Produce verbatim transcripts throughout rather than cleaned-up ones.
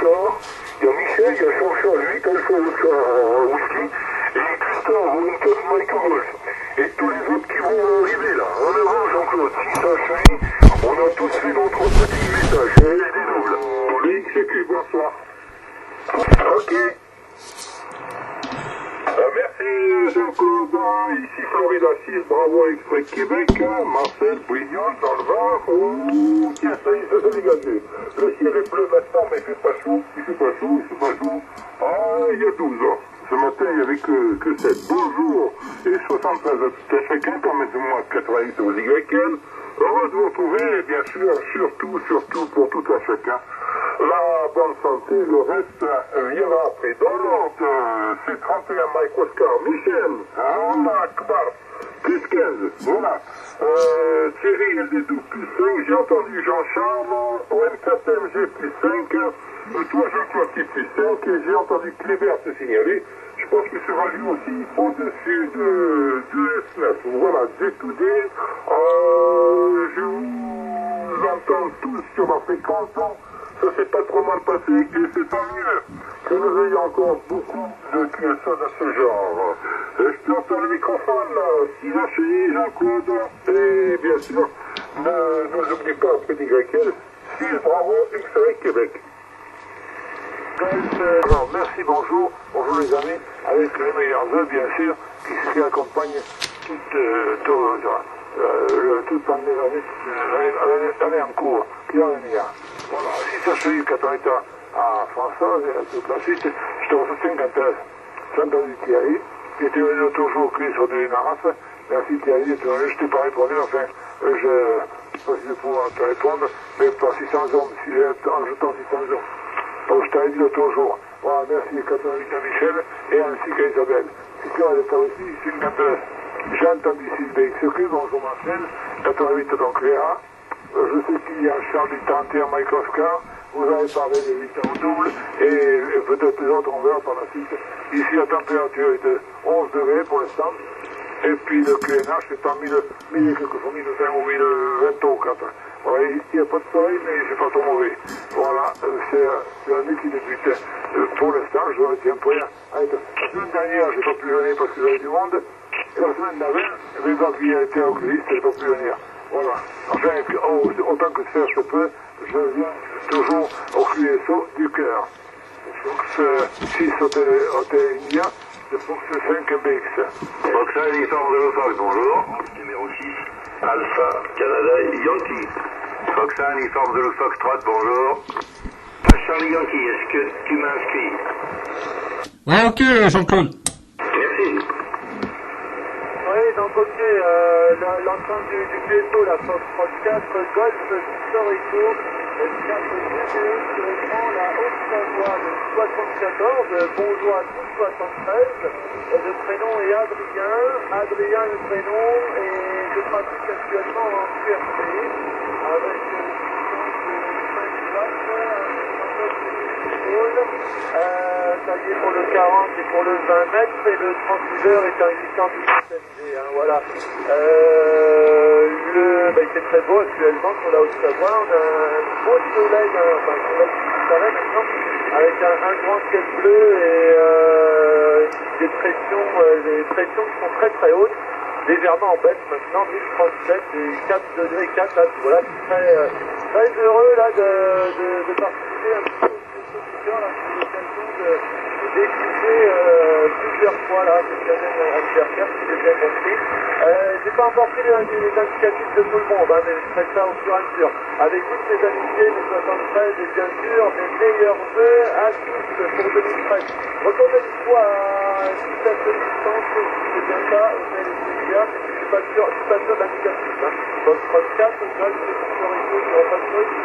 Oscar, il y a Michel, il y a Jean-Charles, lui, Alpha Oscar Whisky, et Christophe, Wellington, Michael Wolf. Et tous les autres qui vont arriver là. En avant, Jean-Claude, si ça suit, on a tous fait notre petit message. Et des doubles. Les X Q, bonsoir. Ok. Euh, merci, Jean-Claude. Ici Florida six, bravo, Exprès Québec. Marcel, Brignon, dans le Var. Oh, tiens, ça y est, ça s'est dégagé. Le ciel est bleu maintenant, mais il fait pas chaud. Il fait pas chaud, il fait pas chaud. Ah, il y a douze ans. Ce matin, il n'y avait que, que sept. Bonjour. Et soixante-treize à tout à chacun. Permettez-moi quatre-vingt-huit aux Y L. Heureux de vous retrouver, et bien sûr, surtout, surtout pour tout un chacun. La bonne santé, le reste euh, viendra après. Dans l'ordre, C trente et un Mike Oscar, Michel, Allah Akbar, plus quinze, voilà. Euh, Thierry L D douze plus cinq, j'ai entendu Jean-Charles, O M quatre M G plus cinq, euh, toi Jean-Claude qui plus cinq, et j'ai entendu Clébert se signaler. Je pense que sera lui aussi au-dessus de, de S neuf. Voilà, j'ai tout dit. Euh, je vous entends tous sur ma fréquence. Ça s'est pas trop mal passé et c'est tant mieux que nous ayons encore beaucoup de choses de ce genre. Et je peux entendre le microphone, si H I, Jean-Claude, et bien sûr, ne nous oublie pas après Y L, six bravo, X-Ray Québec. Alors, merci, bonjour, bonjour les amis, avec les meilleurs vœux, bien sûr, qui, qui accompagnent toute, euh, tout, euh, toute l'année euh, en cours, qui va venir. Voilà, si ça se dit quand on est à François et toute la suite, je te reçois cinquante, j'ai entendu Thierry, qui était venu l'autre jour cuit sur du Naras. Merci Thierry, je t'ai pas répondu, enfin, je ne sais pas si je vais pouvoir te répondre, mais pas six cents ans, si en jetant six cents ans. Donc je t'avais dit l'autre jour. Voilà, merci quatre-vingt-huit à Michel et ainsi qu'à Isabelle. Si tu as pas aussi, cinquante-neuf. J'ai entendu Sylvain X Q, bonjour Marcel, quatre-vingt-huit donc Léa. Je sais qu'il y a Charles du trente et un Mike Oscar. Vous avez parlé des huit heures double et peut-être les autres on verra par la suite. Ici la température est de onze degrés pour l'instant. Et puis le Q N H est en mille, mille quelque chose, mille vingt ou mille vingt-quatre. Voilà, il n'y a pas de soleil, mais c'est pas trop mauvais. Voilà, c'est l'année qui débute. Pour l'instant, je retiens point. La semaine dernière, j'ai pas pu venir parce que j'avais du monde. Et la semaine d'avant, les gens qui étaient oculistes, j'ai pas pu venir. Voilà. Enfin, autant que faire se peut, je viens toujours au Q S O du cœur. Fox six Hôtel India, de Fox cinq B X. Fox un, uniforme de Fox, bonjour. Numéro six, Alpha, Canada, Yankee. Fox un, uniforme de Fox trois, bonjour. Charlie Yankee, est-ce que tu m'inscris? Ouais, ok, Jean-Claude. Merci. Oui, donc ok, euh, l'ensemble du, du Q S O, la Fox trente-quatre, Golf, Victor Echo, quatre G D E qui reprend la Haute-Savoie de soixante-quatorze, bonjour à tous, soixante-treize, le prénom est Adrien, Adrien le prénom, et je pratique actuellement en Q R P, avec une distance de cinq watts, Euh, ça y est pour le quarante et pour le vingt mètres, et le transducteur est en résistance digitalisée, hein, voilà. Euh, le, bah, il fait très beau actuellement sur la Haute-Savoie, on a un beau soleil, hein, enfin on va s'arrêter maintenant, avec un, un grand ciel bleu et euh, des pressions, euh, des pressions qui sont très très hautes, légèrement en baisse maintenant, mille trente-sept et quatre degrés quatre, là, voilà, je suis très, euh, très heureux là de, de, de participer un petit peu. Là, j'ai l'occasion de d'écouter euh, plusieurs fois là, cette année anniversaire, si j'ai bien compris. Euh, j'ai pas encore pris les, les indicatifs de tout le monde, hein, mais je ferai ça au fur et à mesure. Avec toutes mes amitiés de soixante-treize et bien sûr mes meilleurs vœux à tous pour deux mille treize. Retour de l'histoire à six à deux distance, si c'est bien ça, au mail et médias, je suis pas sûr, je suis pas sûr d'indicatif. Hein. Donc trente-quatre, Golf, Victor Echo, je n'aurai pas de truc.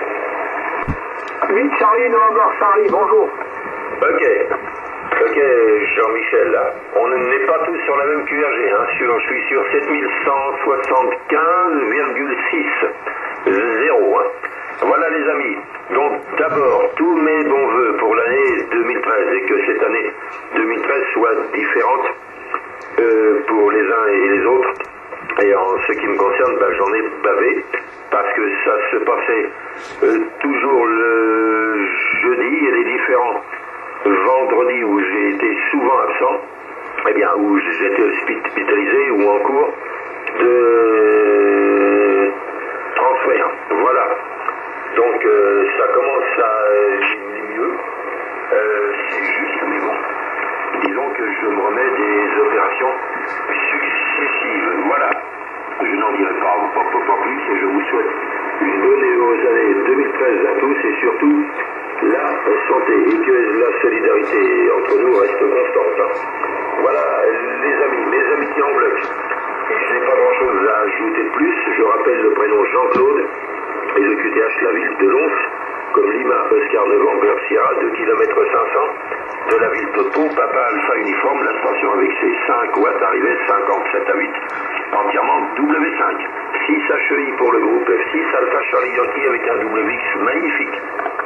Oui, Charlie, Novembre, Charlie, bonjour. Ok, ok, Jean-Michel, on n'est pas tous sur la même Q R G, hein. Sur, je suis sur sept mille cent soixante-quinze virgule six zéro. Hein. Voilà les amis, donc d'abord, tous mes bons voeux pour l'année deux mille treize, et que cette année deux mille treize soit différente euh, pour les uns et les autres. Et en ce qui me concerne, ben, j'en ai bavé, parce que ça se passait euh, toujours le jeudi, et souvent absent, eh bien, où j'étais hospitalisé ou en cours de transfert. Voilà. Donc, euh, ça commence à aller mieux. Euh, c'est juste, mais bon. Disons que je me remets des opérations successives. Voilà. Je n'en dirai pas, pas, pas, pas plus et je vous souhaite une bonne et heureuse année deux mille treize à tous et surtout la santé et que la solidarité entre nous reste constante. Voilà, les amis, mes amitiés en bloc. Je n'ai pas grand chose à ajouter de plus. Je rappelle le prénom Jean-Claude et le Q T H la ville de Lons, comme Lima, Oscar November Sierra, deux kilomètres cinq cents, de la ville de Pau, Papa Alpha Uniforme, la station avec ses cinq watts, arrivée cinquante-sept à huit, entièrement W cinq. six H E I pour le groupe F six, Alpha Charlie Yankee avec un W X magnifique.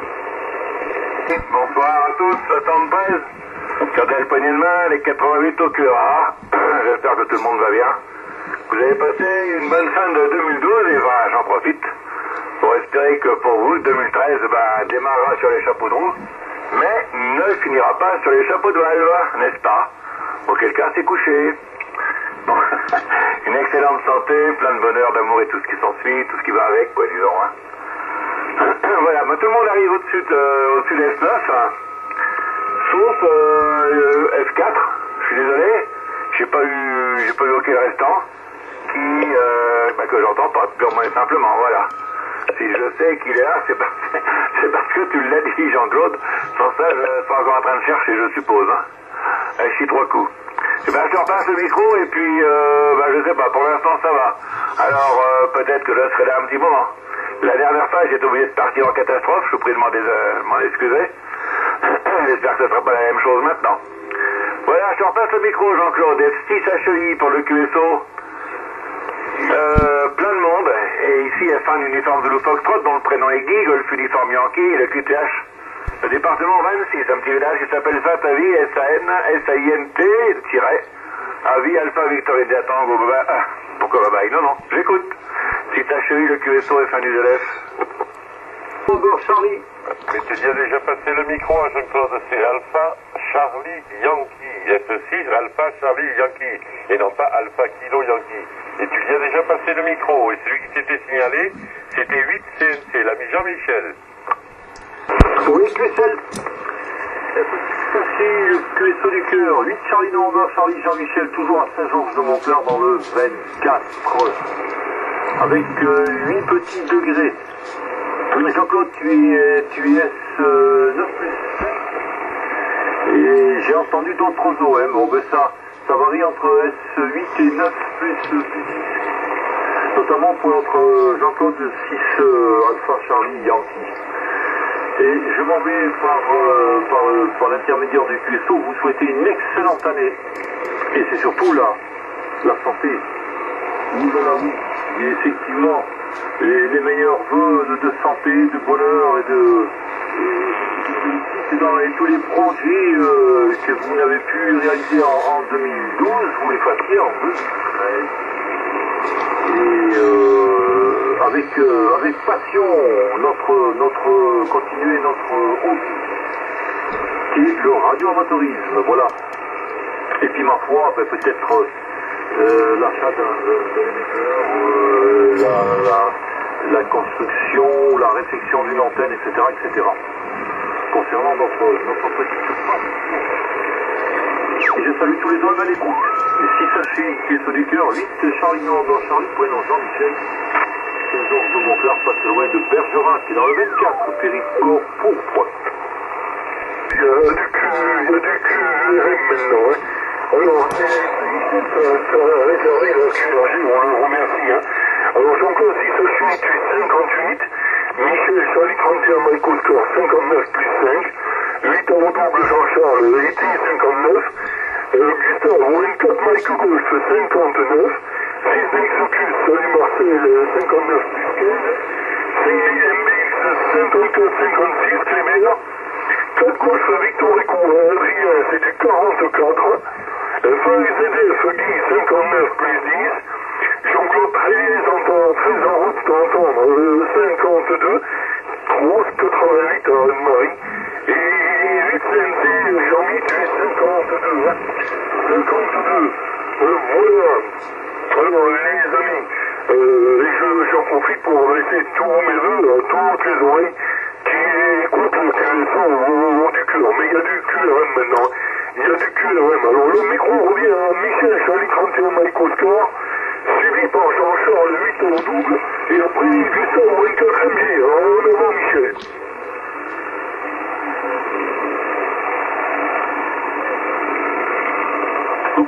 Bonsoir à tous, soixante treize, Cordel le poignet de main, les quatre-vingt-huit au cœur. Ah, j'espère que tout le monde va bien. Vous avez passé une bonne fin de deux mille douze et ben, j'en profite pour espérer que pour vous, deux mille treize ben, démarrera sur les chapeaux de roue, mais ne finira pas sur les chapeaux de valve, n'est-ce pas? Auquel cas c'est couché. Bon, une excellente santé, plein de bonheur, d'amour et tout ce qui s'ensuit, tout ce qui va avec, quoi, disons. Hein. Voilà, ben, tout le monde arrive au-dessus de, euh, au-dessus de F neuf, hein. Sauf euh, F quatre, je suis désolé, j'ai pas eu, j'ai pas eu aucun restant, qui, euh, ben, que j'entends pas, purement et simplement, voilà. Si je sais qu'il est là, c'est parce, c'est parce que tu l'as dit, Jean-Claude. Sans ça, je serais encore en train de chercher, je suppose. Hein. Un chi trois coups. Et ben, je te repasse le micro et puis, euh, ben, je sais pas, pour l'instant, ça va. Alors, euh, peut-être que je serai là un petit moment. La dernière fois, j'étais obligé de partir en catastrophe. Je vous prie de m'en, dés- m'en excuser. J'espère que ce sera pas la même chose maintenant. Voilà, je te repasse le micro, Jean-Claude. F six H E I pour le Q S O. Euh, plein de monde, et ici F un uniforme Zulu Foxtrot, dont le prénom est Guy, Golf Uniforme Yankee, et le Q T H, le département vingt-six, un petit village qui s'appelle Saint-Avi, S A N, S A I N T, tiret, Avi, Alpha, Victor et Tango, Baba, ah, pourquoi Baba, non, non, j'écoute, six H E I, le Q S O, F un U D F. Bonjour Charlie. Mais tu y as déjà passé le micro à Jean-Claude, c'est Alpha Charlie Yankee, F six Alpha Charlie Yankee, et non pas Alpha Kilo Yankee. Et tu y as déjà passé le micro, et celui qui s'était signalé, c'était huit C N C, l'ami Jean-Michel. Oui, Q S L. Ici le Q S O du cœur, huit Charlie November, Charlie Jean-Michel, toujours à Saint-Georges-de-Montclar dans le vingt-quatre, avec euh, huit petits degrés. Jean-Claude, tu es, tu es S neuf plus cinq, et j'ai entendu d'autres O M, bon ben ça, ça varie entre S huit et neuf plus, plus dix, notamment pour notre Jean-Claude six euh, Alpha Charlie Yankee. Et je m'en vais par, euh, par, euh, par l'intermédiaire du Q S O vous souhaiter une excellente année, et c'est surtout la, la santé. Nous en avons, et effectivement, les, les meilleurs vœux de, de santé, de bonheur et de... Et dans les, tous les projets euh, que vous n'avez pu réaliser en, en deux mille douze, vous les fassiez en deux mille treize. Et euh, avec, euh, avec passion, notre, notre, continuer notre hobby, qui est le radioamateurisme, voilà. Et puis ma foi, ben, peut-être euh, l'achat d'un émetteur, euh, la, la, la construction, la réfection d'une antenne, et cetera, et cetera. Concernant notre, notre petite surface. Et je salue tous les hommes à l'écoute. Et si ça suit, qui est ceux du cœur, huit Charlie Nord, Charlie, prénom Jean-Michel, Saint-Georges de Montclar, pas très loin de Bergerac, qui est dans le vingt-quatre, Péricor pourpre. Il y a du cul, il y a du cul, maintenant, hein. Alors, ça, ça a réservé la Q R G, on le remercie, hein. Alors, Jean-Claude six H huit, huit cinquante-huit, Michel Charlie trente et un, Michael Score cinquante-neuf plus cinq, huit en double Jean-Charles, E T cinquante-neuf, euh, Gustave, vingt-quatre Mike Golf cinquante-neuf, six B X Ocus, salut Marcel, cinquante-neuf plus quinze, cinq M B X cinquante-quatre cinquante-six, Clément, quatre Golf Victor Echo, Adrien, c'est du quarante-quatre, F un Z F Guy cinquante-neuf plus dix, Jean-Claude treize, treize en route, t'entendre, euh, cinquante-deux, Trousse quatre-vingt-huit à Anne-Marie, et huit C N C, Jean-Mi, tu es cinquante-deux. deux, hein. Le trente-deux. Euh, voilà. Alors, les amis, euh, et je- j'en profite pour adresser tous mes vœux à toutes les oreilles qui écoutent le Q S O au, au du cœur. Mais il y a du Q R M maintenant. Il y a du Q R M. Alors, le micro revient à Michel Charlie trente et un Mike Oscar, suivi par Jean-Charles huit en double, et après Gustave Michael M J. En avant, Michel. Ok.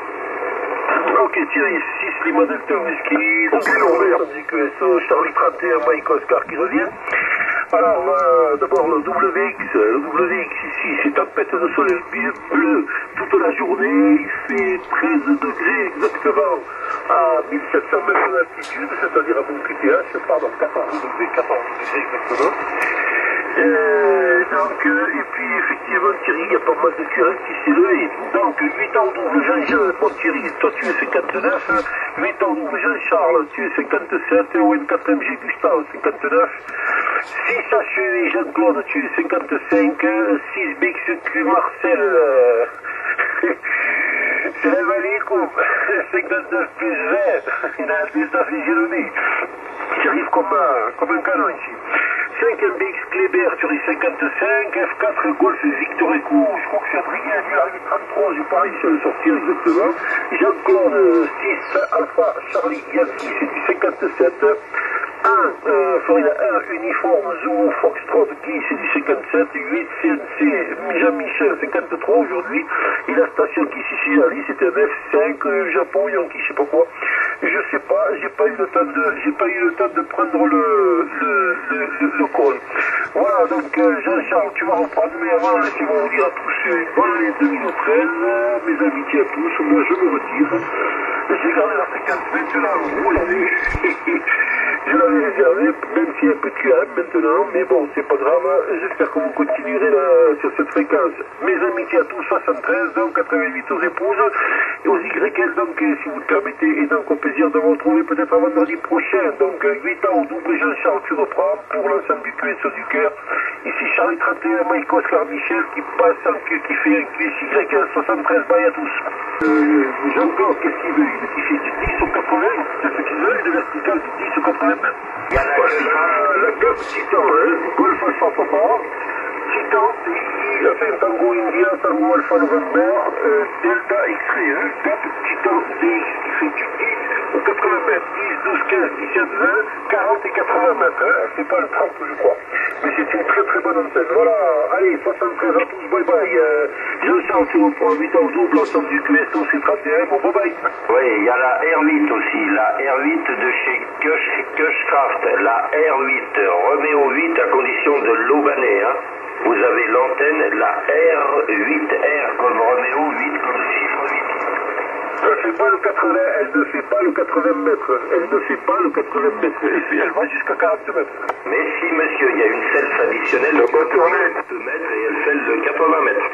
Ok, Thierry six, Lima Delta Whisky, donc l'ensemble du Q S O, Charlie trente et un, Mike Oscar qui revient. Alors, euh, d'abord le W X, le W X ici, c'est tempête de soleil bleu toute la journée, il fait treize degrés exactement à mille sept cents mètres d'altitude, c'est-à-dire à mon Q T H, pardon, quatorze degrés, quatorze degrés exactement. Euh, donc, euh, et puis effectivement Thierry, il y a pas mal de currents qui s'est levé. Donc huit en double Jean-Jean, bon Thierry, toi tu es cinquante-neuf, huit en double Jean-Charles, tu es cinquante-sept, O N quatre M G Gustave cinquante-neuf, six H U Jean-Claude, tu es cinquante-cinq, six B X Q Marcel, euh, c'est la vallée coupe, cinquante-neuf plus vingt, il a dix-neuf et j'ai le nez. Tu arrives comme, un- comme un canon ici. cinq M B X Kléber sur les cinquante-cinq, F quatre Golf Victor Echo, je crois que c'est Adrien, lui arrive trente-trois, j'ai pas réussi à le sortir exactement. Jean-Claude six Alpha Charlie Yankee, c'est du cinquante-sept. un euh, Florida un Uniforme Zoo Foxtrot Guy, c'est du cinquante-sept. huit C N C Jean-Michel cinquante-trois aujourd'hui. Et la station qui ici Ali, c'était un F cinq euh, Japon Yankee, je sais pas quoi. Je sais pas, j'ai pas eu le temps de j'ai pas eu le temps de prendre le le, le, le, le call. Voilà, donc euh, Jean-Charles, tu vas reprendre, mais avant laissez-moi vous dire à tous une bonne année deux mille treize, euh, mes amitiés à tous, moi je me retire. J'ai gardé la fréquence maintenant, vous l'avez. Je l'avais réservé, même s'il y a un peu de Q M maintenant, mais bon, c'est pas grave. J'espère que vous continuerez là, sur cette fréquence. Mes amitiés à tous, soixante-treize, donc quatre-vingt-huit aux épouses, et aux Y L, donc si vous le permettez, et donc au plaisir de vous retrouver peut-être avant vendredi prochain. Donc huit ans au double Jean-Charles, tu reprends pour l'ensemble du Q S O du cœur. Ici Charlie trente et un, Mike Oscar Michel qui passe, en, qui fait un Q S Y L soixante-treize, bye à tous. Euh, Jean-Claude, qu'est-ce qu'il veut? Il fait du dix au quatre-vingts, c'est ce qu'il veut, de vertical du dix au quatre-vingts. Il y a la, la Golf Titan, hein, Golf Alpha Papa, Titan, il a fait un Tango India, Tango Alpha November, euh, Delta X-Ray, hein, quatre Titan D X qui fait du dix au quatre-vingts mètres, dix, douze, quinze, dix-sept, vingt, quarante et quatre-vingts mètres, hein, c'est pas le trente je crois, mais c'est une très très bonne antenne. Voilà, allez, soixante-treize à tous, bye bye, euh, Jean-Charles, tu reprends huit ans au double, l'ensemble du Q S O, c'est trente et un, bon bye bye. Oui, il y a la R huit aussi, la R huit de chez Kush, Kushcraft, la R huit, Romeo huit à condition de l'Aubanais, hein. Vous avez l'antenne, la R huit R comme Romeo, huit comme le chiffre huit. Elle ne fait pas le quatre-vingts, elle ne fait pas le quatre-vingts mètres, elle ne fait pas le quatre-vingts mètres, elle, elle va jusqu'à quarante mètres. Mais si, monsieur, il y a une self additionnelle de quarante mètres et elle fait le quatre-vingts mètres.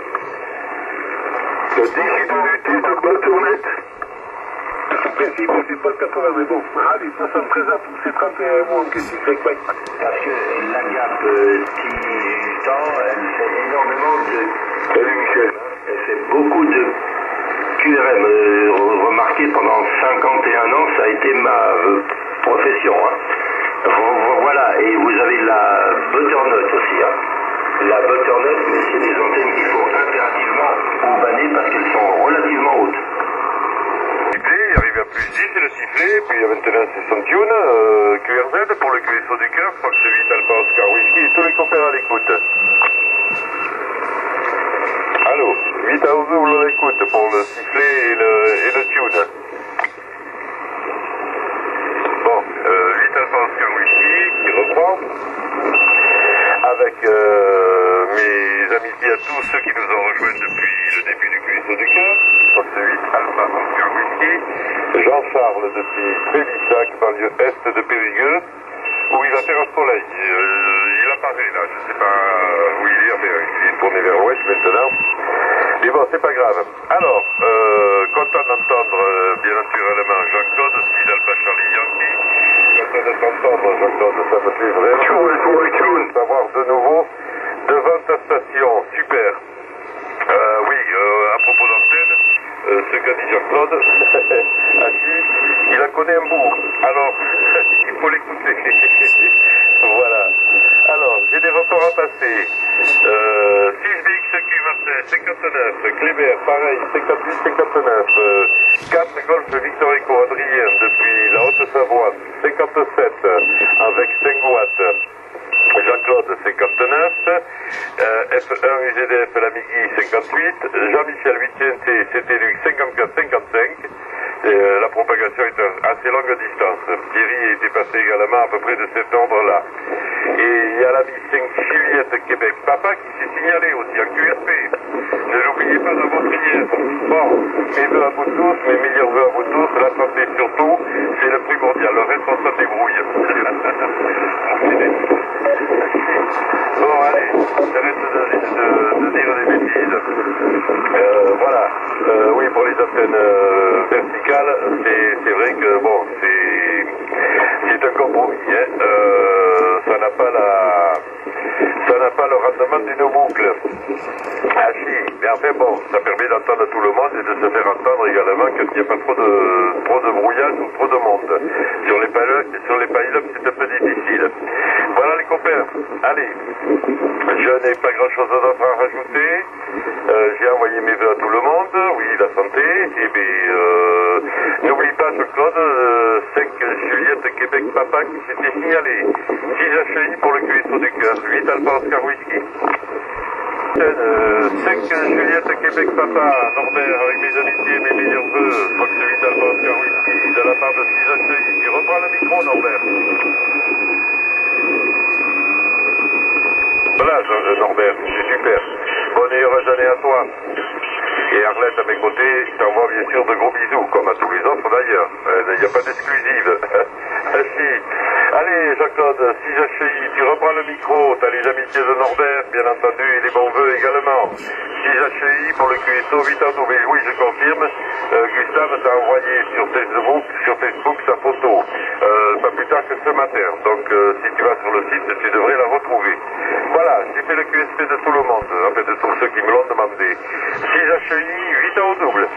La décidérité de Baternette. En principe, elle ne fait pas le quatre-vingts, mais bon, allez, soixante-treize à tous, c'est trente et un mois, qu'est-ce que c'est, Parce que la Gap euh, Titan, elle fait énormément de... Salut Michel. Elle fait beaucoup de Q R M. Euh, remarquez, pendant cinquante et un ans, ça a été ma euh, profession. Hein. Voilà, et vous avez la Butternut aussi. Hein. La Butternut, mais c'est des antennes qu'il faut impérativement embanner parce qu'elles sont relativement hautes. Il arrive à plus dix, c'est le sifflet, puis maintenant c'est son tune, euh, Q R Z pour le Q S O du cœur, je crois que c'est huit Alpha Oscar Whisky, et tous les copains à l'écoute. Allô, huit à Ouzoul à l'écoute pour le sifflet et le, et le tune. Bon, euh, huit Alpha Oscar Whisky qui reprend, avec euh, mes amitiés à tous ceux qui nous ont rejoints depuis le début du Q S O du cœur, je crois que c'est huit Alpha Oscar Whisky. Jean-Charles depuis Trélissac, banlieue est de Périgueux, où il va faire un soleil. Euh, il apparaît là, je ne sais pas où il est, enfin, il est tourné vers l'ouest maintenant. Mais bon, c'est pas grave. Alors, euh, content d'entendre, euh, bien naturellement, Jean-Claude, six Alpha Charlie Yankee. Content de t'entendre, Jean-Claude, ça me plaît vraiment. Tune, tune, tune. Savoir de nouveau devant ta station, super. Euh, oui, euh, à propos propos d'antenne, euh, ce qu'a dit Jean-Claude, a dit, il a connu un bout. Alors, il faut l'écouter. Voilà. Alors, j'ai des rapports à passer. Euh, six B X Q cinquante-neuf, Kléber, pareil, cinquante-huit cinquante-neuf. Euh, quatre Golf Victor Echo Adrien depuis la Haute-Savoie, cinquante-sept, avec cinq watts. Jean-Claude, cinquante-neuf, euh, F un U G D F Lamigui, cinquante-huit, Jean-Michel huitième T, C T Luc, cinquante-quatre cinquante-cinq, euh, la propagation est à assez longue distance. Thierry est dépassé également à peu près de cet ordre-là. Et il y a l'ami cinq Juliette Québec Papa qui s'est signalé aussi en Q R P. Ne l'oubliez pas dans votre prière. Bon, mes vœux à vous tous, mes meilleurs vœux à vous tous, la santé surtout, c'est le primordial, le reste on se débrouille. Bon, allez, j'arrête de, de, de dire des bêtises. Euh, voilà. Euh, oui, pour les antennes euh, verticales, c'est vrai que, bon, c'est un compromis. Hein. Euh, ça n'a pas la... Ça n'a pas le rendement d'une boucle. Ah si, mais enfin bon, ça permet d'entendre tout le monde et de se faire entendre également quand il n'y a pas trop de, trop de brouillage ou trop de monde. Sur les pilotes, sur les pilotes c'est un peu difficile. Voilà les copains, allez, je n'ai pas grand chose d'autre à rajouter. Euh, J'ai envoyé mes vœux à tout le monde, oui, la santé, et bien, euh, n'oublie pas Jean-Claude, euh, cinq Juliette Québec Papa qui s'était signalé, six H I pour le Q S O du cœur, huit Alpha Oscar Whisky. Euh, cinq Juliette Québec Papa, Norbert, avec mes amitiés, mes meilleurs vœux, Fox huit Alpha Oscar Whisky, de la part de six H I. Tu reprends le micro, Norbert. Voilà, Norbert, c'est super. Bonne et heureuse année à toi. Et Arlette à mes côtés, je t'envoie bien sûr de gros bisous, comme à tous les autres d'ailleurs. Il n'y a pas d'exclusive. Si. Allez, Jean-Claude, si H I, tu reprends le micro, tu as les amitiés de Norbert, bien entendu, et les bons vœux également. Si H I pour le Q S O, huit ans, mais oui, je confirme, euh, Gustave t'a envoyé sur Facebook, sur Facebook sa photo, euh, pas plus tard que ce matin. Donc, euh, si tu vas sur le site, tu devrais la retrouver. Voilà, j'ai fait le Q S P de tout le monde, en fait de tous ceux qui me l'ont demandé. six H I, huit ans au double.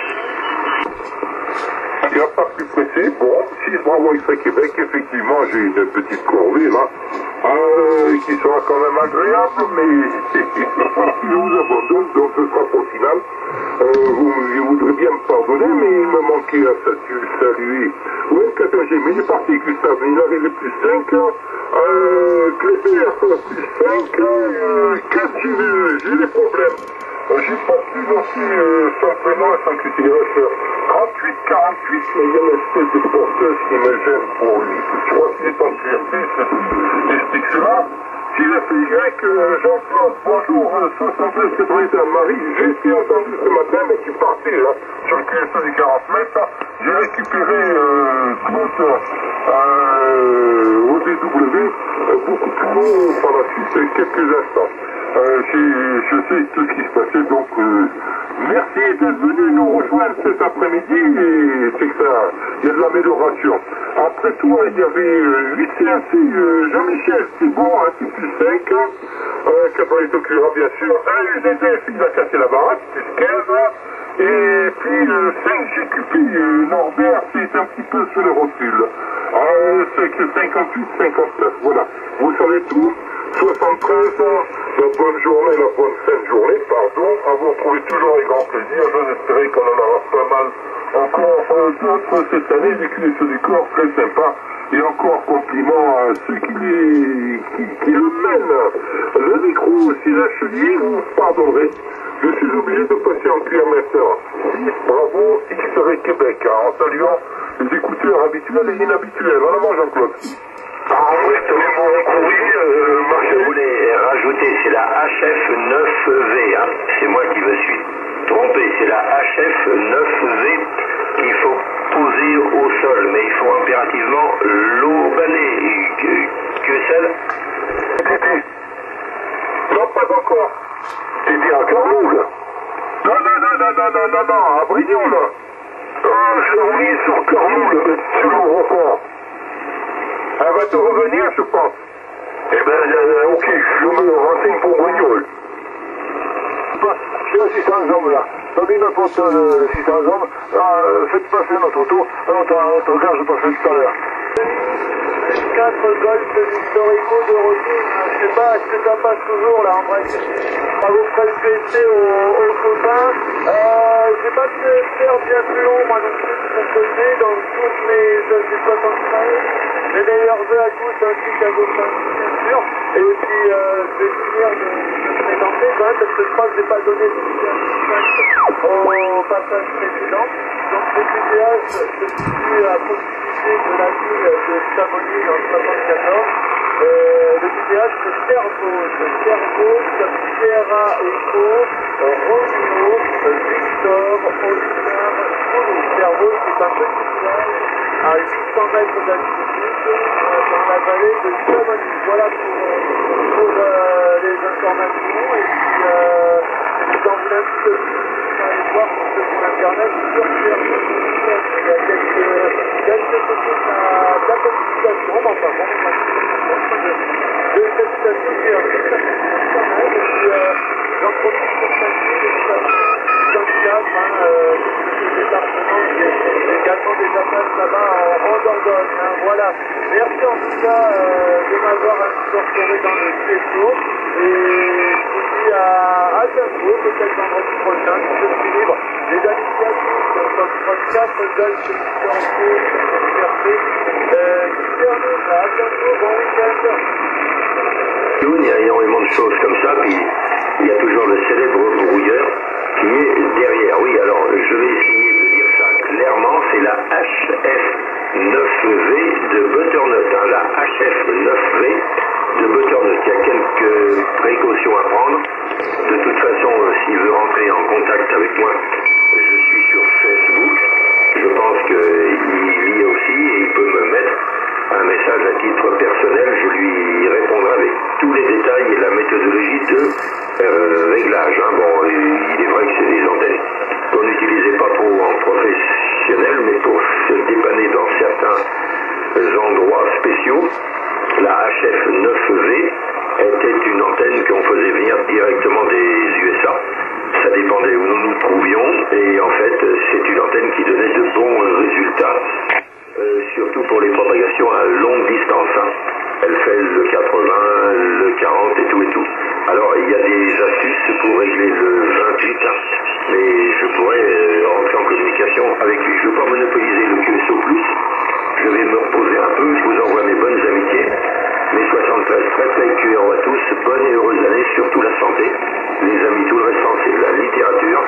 Il n'y a pas plus pressé. Bon, six Bravo Extra Québec, effectivement, j'ai une petite corvée là, euh, qui sera quand même agréable, mais je vous abandonne, donc ce sera pour le final. Euh, vous, je voudrais bien me pardonner, mais il me manquait à saluer. Oui, quatorze G, mais il est parti, Gustave, il avait le plus cinq, euh, Cléber, plus cinq, euh, quatre, j'ai des problèmes. J'ai pas pu lancer euh, son prénom et son Q T S trente-huit quarante-huit, mais il y a une espèce de porteuse qui me gêne pour lui. Je crois qu'il est en Q R P, ce stick-là. S'il a fait Y, euh, Jean-Claude, bonjour, euh, soixante-treize quatre-vingt-un à Marie, j'ai été entendu ce matin, mais qui partait là, sur le Q S O des quarante mètres, là. J'ai récupéré euh, Claude euh, au D W, euh, beaucoup plus haut par la suite, quelques instants. Euh, je sais tout ce qui se passait, donc euh, merci d'être venu nous rejoindre cet après-midi, et c'est que ça, il y a de l'amélioration. Après toi, il y avait euh, huit C A C, euh, Jean-Michel, c'est bon, un petit plus cinq, euh, Cabrito Cura bien sûr, un U D D F, il a cassé la baraque, plus quinze, et puis euh, cinq G Q P, euh, Norbert, c'est un petit peu sur les rotules. Euh, c'est que cinquante-huit cinquante-neuf, voilà, vous savez tout. soixante-treize, la bonne journée, la bonne fin de journée, pardon, à vous retrouver toujours avec grand plaisir. J'ose espérer qu'on en aura pas mal encore euh, d'autres cette année, des Q S O du corps, très sympa. Et encore compliment à ceux qui, les, qui, qui le mènent. Le micro, si la cheville, vous pardonnerez. Je suis obligé de passer en Q R maintenant. Bravo, X-Ray Québec, hein, en saluant les écouteurs habituels et inhabituels. En avant, Jean-Claude. Ah oui, oui, euh, moi je voulais rajouter, c'est la H F neuf V, hein. C'est moi qui me suis trompé, c'est la H F neuf V qu'il faut poser au sol, mais il faut impérativement l'aubaner. Que, que celle Dédé. Non, pas encore. Dédé à Carmoule. Non, non, non, non, non, non, non, non, à Brignoul. Oh, j'ai oublié sur Carmoule, mais sur le report. Elle va te revenir, je pense. Eh ben, euh, ok, je me renseigne pour Brignoul. J'ai aussi ça, là. Salut ma pote, euh, six cents hommes, euh, faites passer notre auto, on t'en gage, je passerai tout à l'heure. quatre Golf Victor Echo de retour, je sais pas, est-ce que ça passe toujours là en bref. Ça vous ferait le P C aux, aux copains. Euh, j'ai pas pu faire bien plus long, moi non plus de mon côté, dans toutes mes j'ai soixante-treize. Les meilleurs vœux à tous ainsi qu'à vos familles, bien sûr. Et puis euh, je vais finir de me présenter quand même parce que je crois que j'ai pas donné de au passage précédent. Donc le P T H se situe à proximité de la ville de Chamonix dans le soixante-quatorze. Euh, le P T H c'est Cerveau, c'est Cerveau, comme Sierra Echo, Romeo, Victor, Oscar, Zulu. Cerveau c'est un petit village à huit cents mètres d'altitude euh, dans la vallée de Chamonix. Voilà pour, pour euh, les informations. Et puis euh, je vous en voulais un petit peu plus. Allez voir sur ce site internet sur Cerveau. Il y a quelques, quelques petites euh, d'accommodation. Enfin bon, de cette station qui est un petit peu et puis euh, j'en profite pour passer les vingt-quatre, hein, euh, le département qui est également des attaques là-bas en, en Dordogne. Hein, voilà. Merci en tout cas euh, de m'avoir incorporé dans le C S O et je vous dis à, à bientôt, peut-être vendredi prochain, si je suis libre. Les amitiés à tous, comme podcast, Golf, Victor Echo, Liberté, euh, qui termine. À bientôt, bon week-end. Il y a énormément de choses comme ça, puis il y a toujours le célèbre brouilleur qui est derrière. Oui, alors je vais essayer de dire ça clairement, c'est la H F neuf V de Butternut, hein, la H F neuf V de Butternut. Il y a quelques précautions à prendre. De toute façon, euh, s'il veut rentrer en contact avec moi, je suis sur Facebook. Je pense qu'il y est aussi et il peut me mettre un message à titre personnel. Je lui répondrai avec tous les détails et la méthodologie de euh, réglage. Hein. Bon, il est vrai que c'est des antennes qu'on n'utilisait pas trop en professionnel, mais pour se dépanner dans certains endroits spéciaux, la H F neuf V était une antenne qu'on faisait venir directement des U S A. Ça dépendait où nous nous trouvions et en fait c'est une antenne qui donnait de bons résultats, euh, surtout pour les propagations à longue distance. Hein. Elle fait le quatre-vingts, le quarante et tout et tout. Alors il y a des astuces pour régler le vingt-huit, hein, mais je pourrais euh, rentrer en communication avec lui. Je ne veux pas monopoliser le Q S O plus. Je vais me reposer un peu, je vous envoie mes bonnes amitiés. Mes soixante-treize très très Q R O à tous, bonne et heureuse année, surtout la santé. Les amis, tout le restant c'est de la littérature.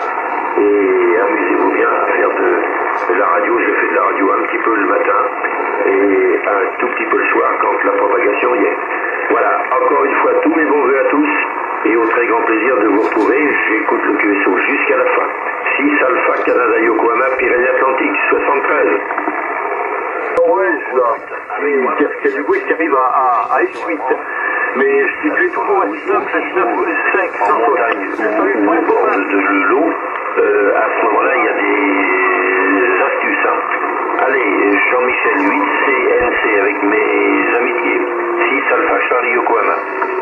Et amusez-vous bien à faire de, de la radio. Je fais de la radio un petit peu le matin et un tout petit peu le soir quand la propagation y est. Voilà, encore une fois, tous mes bons vœux à tous et au très grand plaisir de vous retrouver. J'écoute le Q S O jusqu'à la fin. six Alpha Canada Yokohama Pyrénées Atlantique soixante-treize. Ouais, là, il y a du bruit qui arrive à, à, à S huit, mais je situe toujours S neuf, S neuf, S cinq, en montagne ou au bord de l'eau, euh, à ce moment-là, il y a des astuces. Hein. Allez, Jean-Michel huit C N C avec mes amitiés. six Alpha Charlie Yokohama.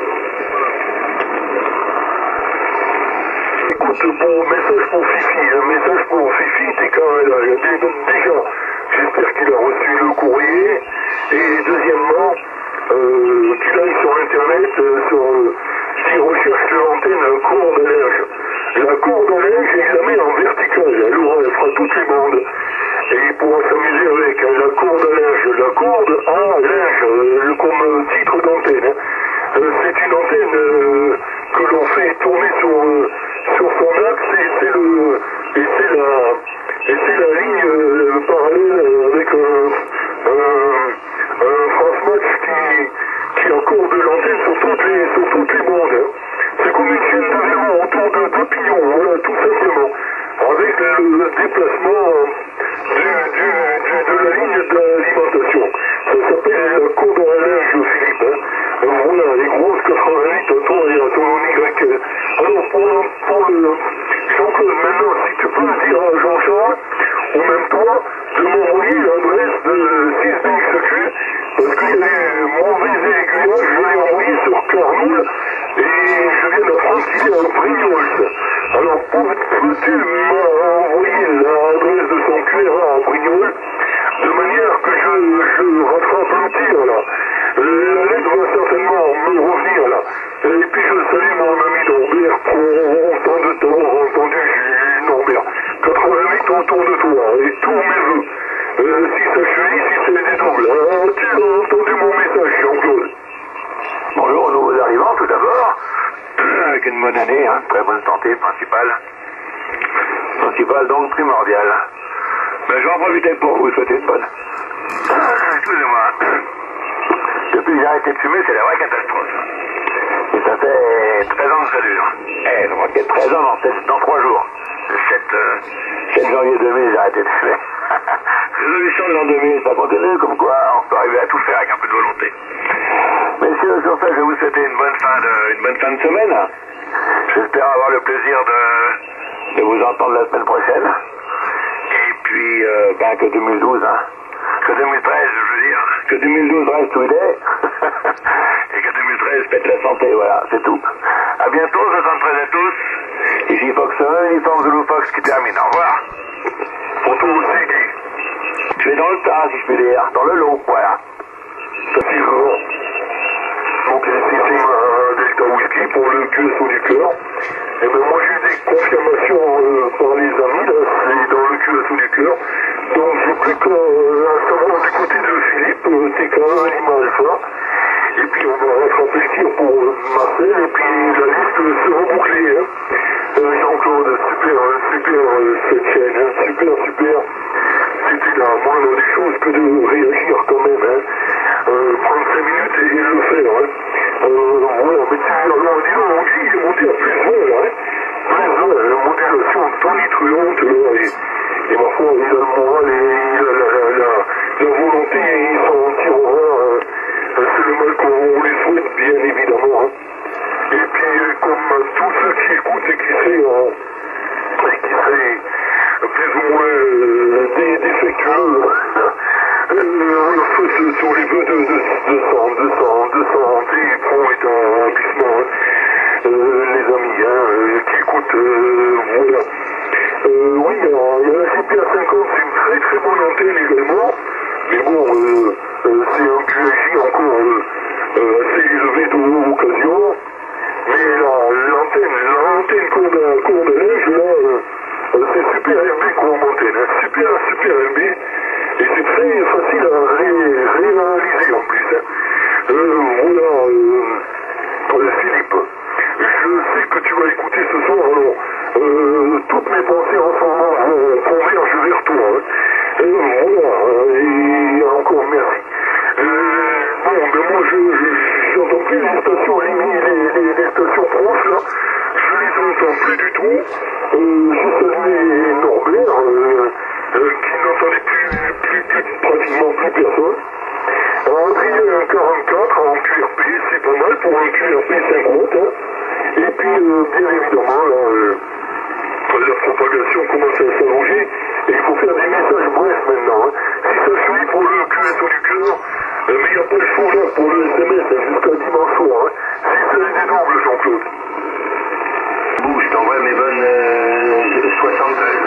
Écoute, bon, message pour Fifi, un message pour Fifi, t'es quand même là, il y a des, déjà, j'espère qu'il a reçu le courrier, et deuxièmement, euh, qu'il aille sur internet, euh, sur, euh, s'il recherche l'antenne corde à linge. La corde à linge, il la met en verticale, elle, aura, elle fera toutes les bandes, et il pourra s'amuser avec hein, la corde à linge, la corde à linge, euh, comme titre d'antenne. Hein. Euh, c'est une antenne euh, que l'on fait tourner sur, euh, sur son axe, et c'est le, et c'est la, et c'est la ligne euh, parallèle avec un, un, un France Match qui, qui accorde l'antenne sur toutes les, sur toutes les bandes. Hein. C'est comme une chaîne de vélo autour de deux pignons, voilà, tout simplement. Avec le déplacement du, du, du, de la ligne d'alimentation. Ça s'appelle la corde à linge, Philippe. Hein. Voilà, les grosses quatre-vingt-huit, toi et à ton Y. Alors, pour, pour le Jean-Claude, maintenant, si tu peux dire à Jean-Charles, ou même toi, de m'envoyer l'adresse de six B X Q, parce qu'il y a eu mauvais aiguillage, je l'ai envoyé sur Carnoul, et je viens d'apprendre qu'il est à Brignoles. Alors, pour tu m'as envoyé l'adresse de son Q R A à Brignoles, de manière que je, je rattrape le tir là. La lettre va certainement me revenir là. Et puis je salue mon ami Norbert, pour tant de temps entendu Norbert. quatre-vingt-huit autour de toi, et tous mes vœux. Euh, si ça chenille, si c'est des doubles. Ah, tu as entendu mon message, Jean-Claude. Bonjour, nouveaux arrivants tout d'abord. Avec une bonne année, hein, très bonne santé, principale. Principale donc primordiale. Mais j'en profitais pour vous souhaiter une bonne. Excusez-moi. Depuis que j'ai arrêté de fumer, c'est la vraie catastrophe. Et ça fait treize ans que ça dure. Eh, ça manquait treize ans dans, dans trois jours. Le sept janvier deux mille, j'ai arrêté de fumer. Résolution de l'an deux mille, ça continue, comme quoi on peut arriver à tout faire avec un peu de volonté. Messieurs, sur ça, je vais vous souhaiter une bonne fin de, une bonne fin de semaine. J'espère avoir le plaisir de, de vous entendre la semaine prochaine. Et puis, euh, ben, que deux mille douze, hein. Que deux mille treize, je veux dire. Que deux mille douze reste où il est. Et que deux mille treize pète la santé, voilà, c'est tout. À bientôt, soixante-treize à tous. Ici Fox un, uniforme Zulu Fox qui termine. Au revoir. Pour toi aussi, Guy. Je vais dans le tas, si je puis dire. Dans le lot, voilà. Effectivement. Donc ici ma Delta Whisky pour le Q S O du cœur. Et ben moi j'ai eu des confirmations euh, par les amis, là, c'est dans le Q S O du cœur. Donc j'ai plus qu'à euh, savoir du côté de Philippe, euh, T K un, Lima Alpha. Et puis on va rattraper le tir pour euh, Marcel, et puis la liste euh, sera bouclée. Hein. Euh, Jean-Claude, super, super euh, cette chaîne, hein, super, super. C'était la moindre des choses que de réagir quand même. Hein. Euh, prendre cinq minutes et, et le faire. Hein. Euh, voilà, mais tu alors, dis donc, Guy, il est monté à plus vingt, hein. Plus vingt, la modulation tonitruante, là, et, et ma foi, il a le moral et il a la, la, la, la volonté, et il s'en tirera, hein. C'est le mal qu'on lui souhaite, bien évidemment, hein. Et puis, comme euh, tous ceux qui écoutent et qui sait, euh, et qui sait plus ou moins euh, des défectueux, Euh, le feu sur les vœux de, de, de sang, de sang, de santé, prend est un glissement, hein. euh, les amis, hein, euh, qui écoutent, euh, voilà. Euh, oui, alors, il y a la G P A cinquante, c'est une très très bonne antenne également, mais bon, euh, euh, c'est un Q S J encore euh, euh, assez élevé de l'occasion, mais l'antenne, l'antenne qu'on a, qu'on a linge, là, euh, c'est super R B comme antenne, hein, super, super R B. Et c'est très facile à ré réaliser en plus. Hein. Euh, voilà, euh, Philippe, je sais que tu vas écouter ce soir, alors euh, toutes mes pensées en ce moment vont converger vers toi. Hein. Euh, voilà, et encore merci. Euh, bon, ben moi je j'entends plus les stations limites, les, les, les stations proches, là, je les entends plus du tout. Euh, je salue Norbert, euh, euh, qui n'entendait plus, plus, plus, pratiquement plus personne. Adrien quarante-quatre en Q R P, c'est pas mal pour un Q R P cinquante. Hein. Et puis, euh, bien évidemment, là, euh, la propagation commence à s'allonger et il faut faire des messages brefs maintenant. Hein. Si ça suit pour le Q S O du cœur, euh, mais il n'y a pas de choix là pour le S M S hein, jusqu'à dimanche soir. Hein. Si ça est des doubles, Jean-Claude. Bouge, je t'envoie mes bonnes euh, soixante-treize